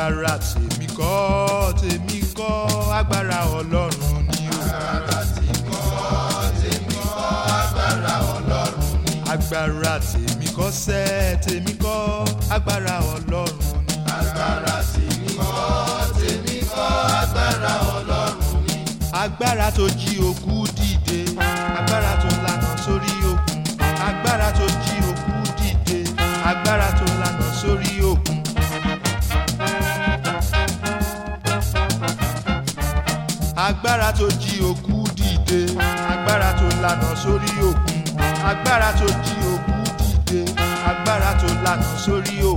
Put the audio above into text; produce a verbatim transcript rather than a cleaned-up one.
agbára tèmi kọ́ tèmi kọ́ agbára Ọlọ́run ni. agbára tí kọ́ tèmi kọ́ agbára Ọlọ́run ni. agbára tèmi kọ́ sẹ́ tèmi kọ́ agbára Ọlọ́run ni. agbára tí kọ́ tèmi kọ́ agbára Ọlọ́run ni. agbára tó jí òkú dìde agbára tó lànà sórí òkun agbára tó jí òkú dìde agbára tó lànà sórí òkun. agbára tó jí òkú dìde agbára tó lànà sórí òkun agbára tó jí òkú dìde agbára tó lànà sórí òkun.